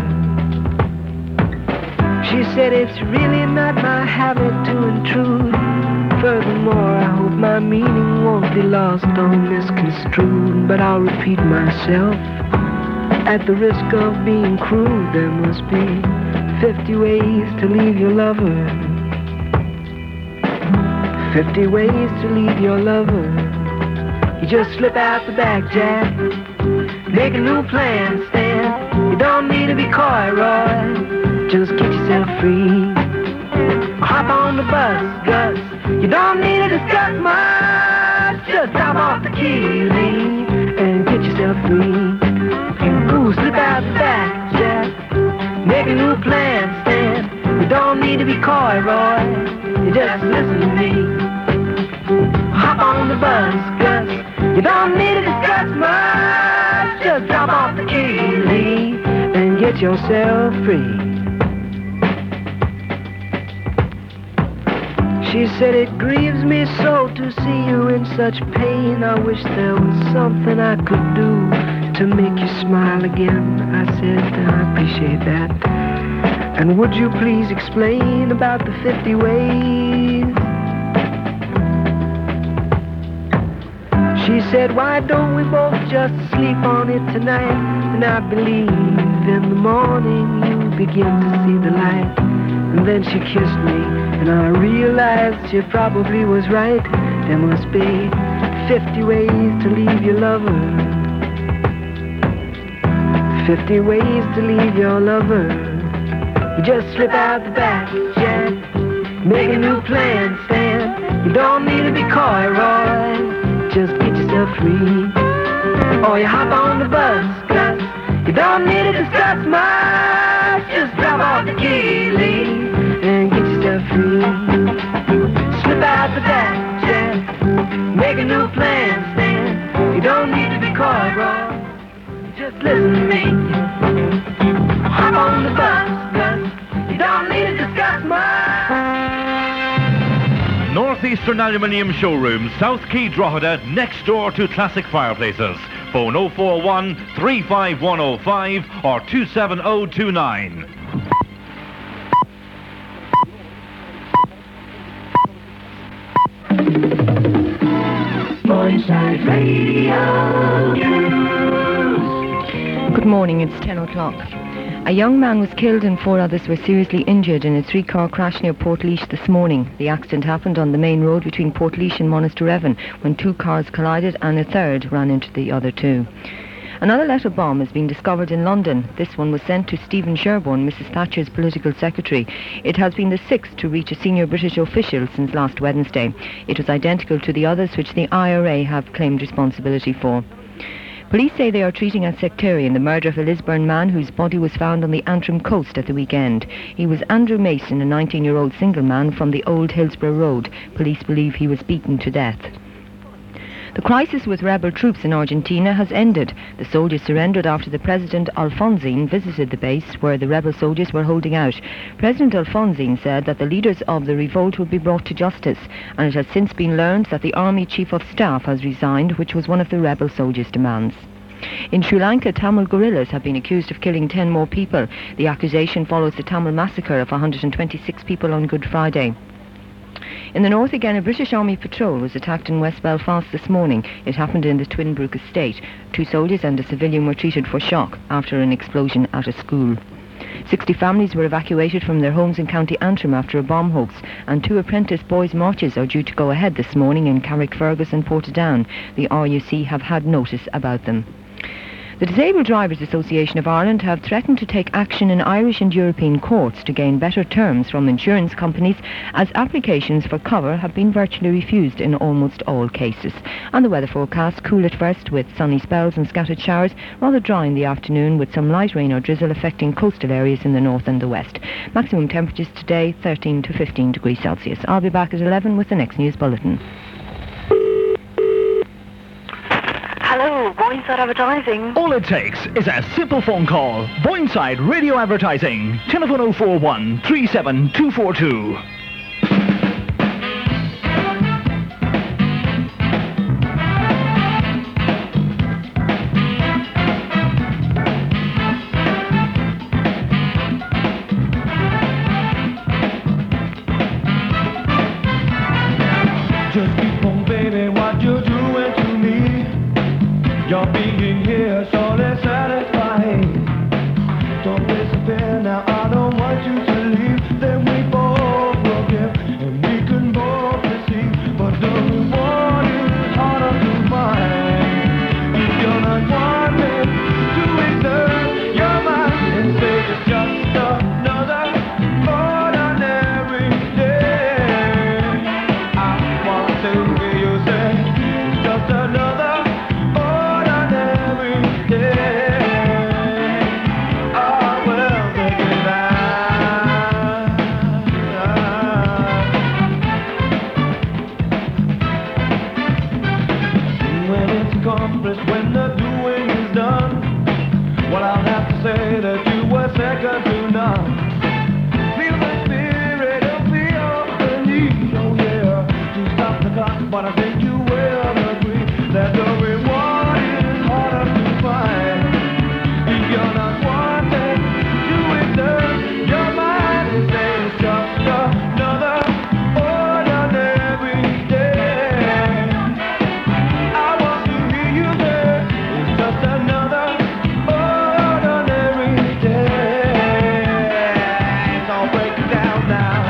She said it's really not my habit to intrude. Furthermore, I hope my meaning won't be lost or misconstrued. But I'll repeat myself. At the risk of being crude, there must be 50 ways to leave your lover. 50 ways to leave your lover. You just slip out the back, Jack. Make a new plan, Stan. You don't need to be coy, Roy. Just get yourself free. Hop on the bus, Gus. You don't need to discuss much. Just hop off the key, Lee, and get yourself free. Ooh, slip out the back, Jack. Make a new plan, Stan. You don't need to be coy, Roy. You just listen to me. Hop on the bus, Gus. You don't need to discuss much. Just drop off the key, Lee, and get yourself free. She said it grieves me so to see you in such pain. I wish there was something I could do to make you smile again. I said, I appreciate that. And would you please explain about the 50 ways? She said, why don't we both just sleep on it tonight? And I believe in the morning you begin to see the light. And then she kissed me, and I realized she probably was right. There must be 50 ways to leave your lover. 50 ways to leave your lover. You just slip out the back, Jack. Make a new plan, Stan. You don't need to be coy, Roy. Just get yourself free. Or you hop on the bus, Gus. You don't need to discuss much. Just drop off the key, Lee, and get yourself free. Slip out the back, Jack. Make a new plan, Stan. You don't need to be coy, Roy. Just listen to me. Hop on the bus, Gus. You don't need to discuss much. Northeastern Aluminium Showroom, South Quay, Drogheda, next door to Classic Fireplaces. Phone 041 35105 or 27029. Morningside Radio News. Good morning, it's 10 o'clock. A young man was killed and 4 others were seriously injured in a 3-car crash near Portlaoise this morning. The accident happened on the main road between Portlaoise and Monasterevin when 2 cars collided and a third ran into the other 2. Another letter bomb has been discovered in London. This one was sent to Stephen Sherborne, Mrs Thatcher's political secretary. It has been the 6th to reach a senior British official since last Wednesday. It was identical to the others which the IRA have claimed responsibility for. Police say they are treating as sectarian the murder of a Lisburn man whose body was found on the Antrim coast at the weekend. He was Andrew Mason, a 19-year-old single man from the Old Hillsborough Road. Police believe he was beaten to death. The crisis with rebel troops in Argentina has ended. The soldiers surrendered after the President Alfonsín visited the base where the rebel soldiers were holding out. President Alfonsín said that the leaders of the revolt would be brought to justice, and it has since been learned that the Army Chief of Staff has resigned, which was one of the rebel soldiers' demands. In Sri Lanka, Tamil guerrillas have been accused of killing 10 more people. The accusation follows the Tamil massacre of 126 people on Good Friday. In the north again, a British Army patrol was attacked in West Belfast this morning. It happened in the Twinbrook estate. 2 soldiers and a civilian were treated for shock after an explosion at a school. 60 families were evacuated from their homes in County Antrim after a bomb hoax, and 2 apprentice boys' marches are due to go ahead this morning in Carrickfergus and Portadown. The RUC have had notice about them. The Disabled Drivers Association of Ireland have threatened to take action in Irish and European courts to gain better terms from insurance companies, as applications for cover have been virtually refused in almost all cases. And the weather forecast: cool at first with sunny spells and scattered showers, rather dry in the afternoon with some light rain or drizzle affecting coastal areas in the north and the west. Maximum temperatures today 13 to 15 degrees Celsius. I'll be back at 11 with the next news bulletin. Hello, Boyneside Advertising. All it takes is a simple phone call. Boyneside Radio Advertising. Telephone 041 37242. Just keep on, baby, what you're doing to me. Your being here so that's satisfying. Don't disappear now, I don't want you to leave. Then we both will give and we can both receive. But the reward is harder to find. If you're not wanting to exert your mind and say it's just another ordinary day, I want to hear you say it's just another when the doing is done. Well, I'll have to say that you were second to none. Feel the spirit and feel the need, oh yeah, to stop the clock, but I think you will agree that the reward is harder to find. If you're not wanting to exert your mind and say it's just another ordinary day, I want to hear you say it's just another ordinary day. So I'll break it down now.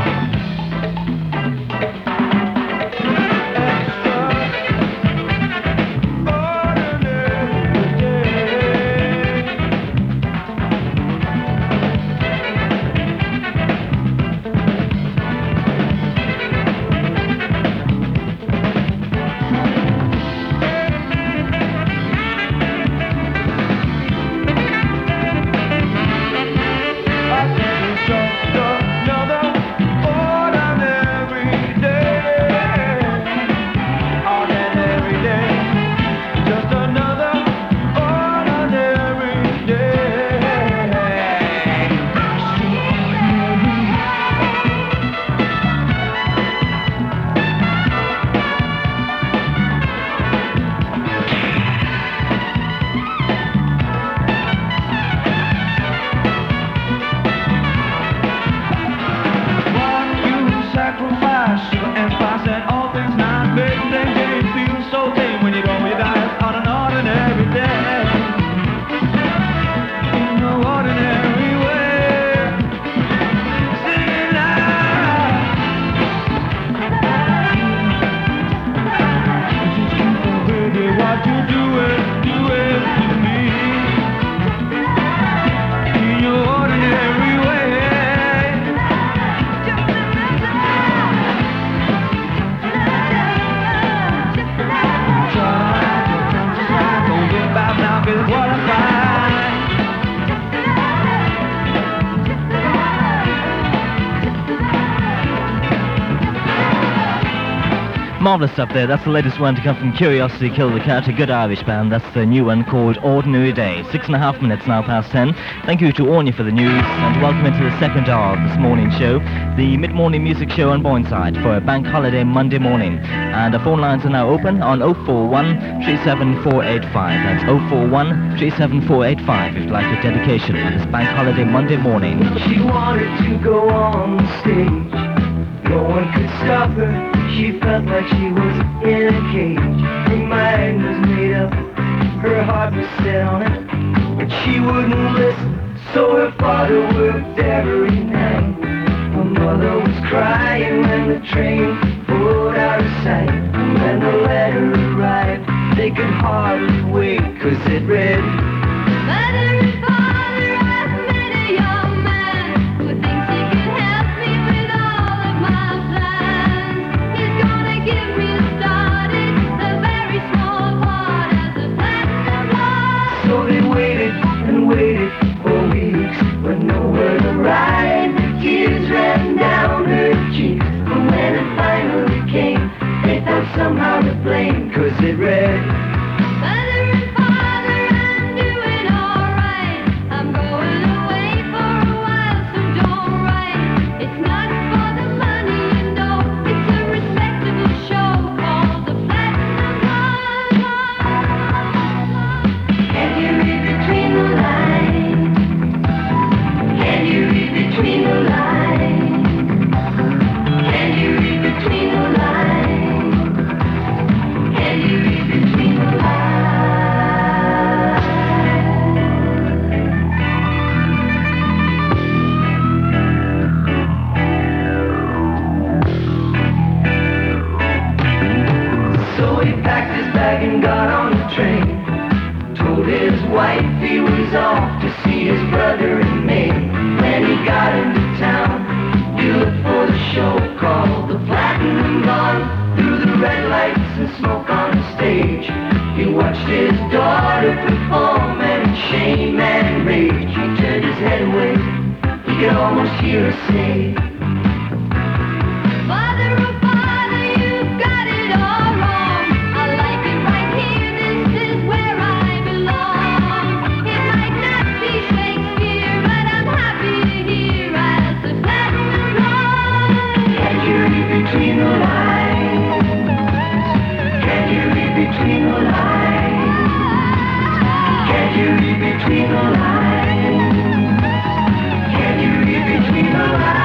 Marvellous stuff there. That's the latest one to come from Curiosity Kill the Cat, a good Irish band. That's the new one called Ordinary Day. 6.5 minutes now past 10. Thank you to Anya for the news, and welcome into the second hour of this morning show, the mid-morning music show on Boyneside for a bank holiday Monday morning. And our phone lines are now open on 041 37485. That's 041 37485 if you'd like a dedication on this bank holiday Monday morning. She wanted to go on the stage. No one could stop her. She felt like she was in a cage. Her mind was made up, her heart was set on it, but she wouldn't listen, So her father worked every night. Her mother was crying when the train pulled out of sight. And when the letter arrived, they could hardly wait, 'cause it read, Mother and father, I've met a young man who thinks he can help me with all of my plans. He's gonna give me a start, it's a very small part as a platinum blonde. So they waited and waited for weeks, but no word arrived. Tears ran down her cheeks, but when it finally came, they thought somehow to blame, 'cause it read, Mother and father, I'm doing alright. I'm going away for a while, so don't write. It's not for the money, you know. It's a respectable show called the Platinum Blonde. can you read between the lines? Can you read between the lines? Can you read between the lines? Can you read between the lines? So he packed his bag and got on the train. Told his wife he was off to see his brother in Maine. When he got into town, he looked for the show called the Platinum Blonde. Through the red lights and smoke on the stage, he watched his daughter perform, and in shame and rage he turned his head away. He could almost hear her say, Father, oh father, you've got it all wrong. I like it right here, this is where I belong. It might not be Shakespeare, but I'm happy to hear as the Platinum Blonde. can you read between the lines? Can you read between the lines? Can you read between the lines? Can you read between the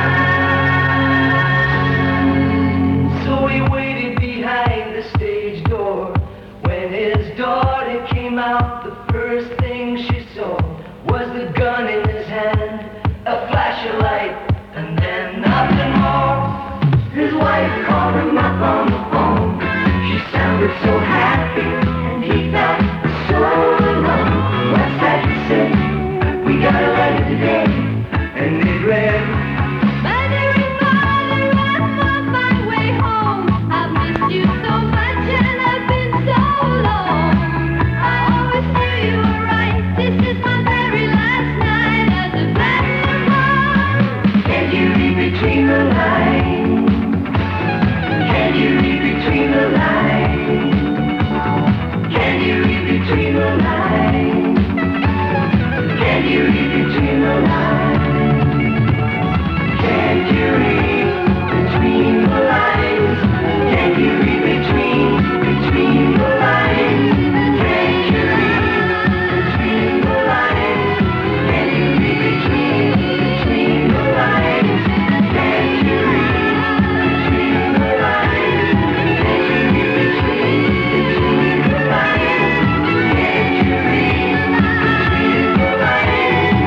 lines? So he waited behind the stage door. When his daughter came out, the first thing she saw was the gun in his hand, a flash of light, and then nothing more. His wife called him up on the phone. She sounded so happy, and he felt so alone. What's that you said? We got a letter today, and it read, Mother and father, I'm on my way home. I've missed you so much and I've been so long. I always knew you were right. This is my very last night as a Platinum Blonde. can you read between the lines? Can you read between the lines? Can you read between the lines? Can you read between the lines? Can you read between the lines? Can you read between the lines? Can you read between the lines? Can you read between the lines? Can you read between the lines? Can you read between the lines? Can you read between the lines?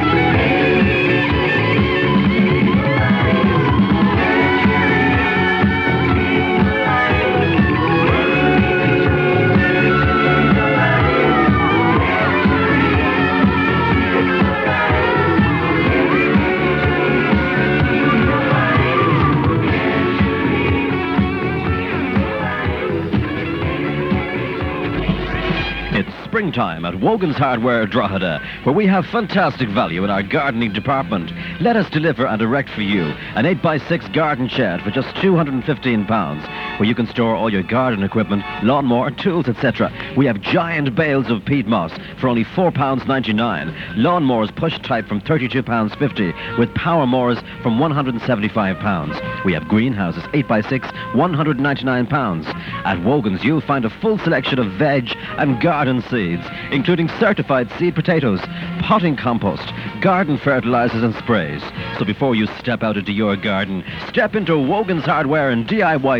It's springtime at Wogan's Hardware, Drogheda, where we have fantastic value in our gardening department. Let us deliver and erect for you an 8x6 garden shed for just £215, where you can store all your garden equipment, lawnmower, tools, etc. We have giant bales of peat moss for only £4.99, lawnmowers push type from £32.50, with power mowers from £175. We have greenhouses 8x6, £199. At Wogan's, you'll find a full selection of veg and garden seeds, including certified seed potatoes, potting compost, garden fertilizers and sprays. So before you step out into your garden, step into Wogan's Hardware and DIY store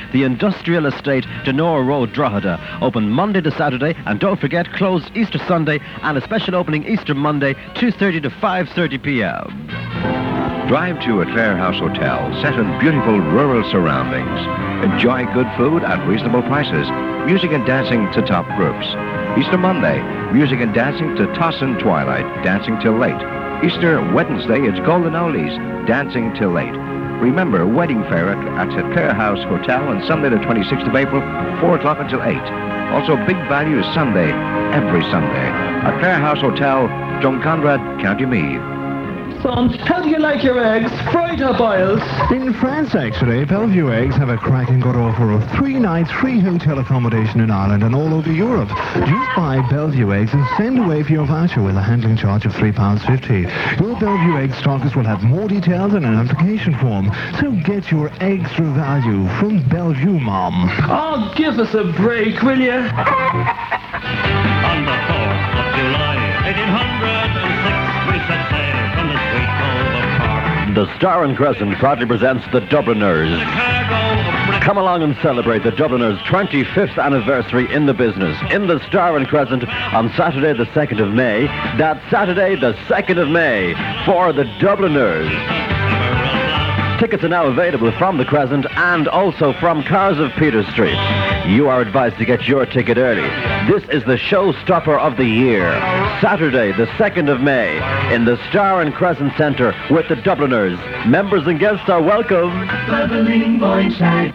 the Industrial Estate, Denore Road, Drogheda. Open Monday to Saturday, and don't forget, closed Easter Sunday and a special opening Easter Monday, 2:30 to 5:30 p.m. Drive to a Clare House Hotel set in beautiful rural surroundings. Enjoy good food at reasonable prices. Music and dancing to top groups. Easter Monday, music and dancing to toss and twilight, dancing till late. Easter Wednesday, it's Golden Oldies, dancing till late. Remember, wedding fair at Clare House Hotel on Sunday the 26th of April, 4 o'clock until 8. Also, Big Value is Sunday, every Sunday. At Clare House Hotel, Drumconrad, County Meath. Son, how do you like your eggs? Fried or boiled? In France, actually, Bellevue Eggs have a cracking good offer of 3 nights free hotel accommodation in Ireland and all over Europe. Just buy Bellevue Eggs and send away for your voucher with a handling charge of £3.50. Your Bellevue Egg stockist will have more details and an application form. So get your extra value from Bellevue, Mom. Oh, give us a break, will you? On the 4th of July, 1806, we set sail from the sweet cove of Cork. The Star and Crescent proudly presents the Dubliners. Come along and celebrate the Dubliners' 25th anniversary in the business in the Star and Crescent on Saturday the 2nd of May. That's Saturday the 2nd of May for the Dubliners. Tickets are now available from the Crescent and also from Cars of Peter Street. You are advised to get your ticket early. This is the showstopper of the year. Saturday, the 2nd of May, in the Star and Crescent Centre with the Dubliners. Members and guests are welcome. Bubbling Boy Child.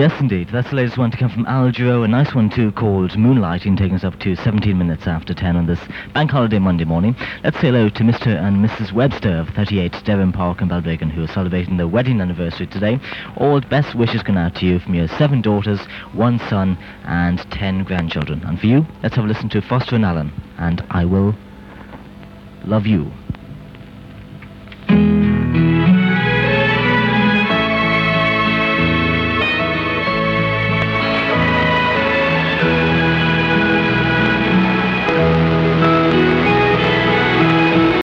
Yes, indeed. That's the latest one to come from Al Giro. A nice one, too, called Moonlighting, taking us up to 17 minutes after 10 on this Bank Holiday Monday morning. Let's say hello to Mr. and Mrs. Webster of 38 Devon Park in Balbriggan, who are celebrating their wedding anniversary today. All best wishes going out to you from your 7 daughters, 1 son, and 10 grandchildren. And for you, let's have a listen to Foster and Allen, and I Will Love You.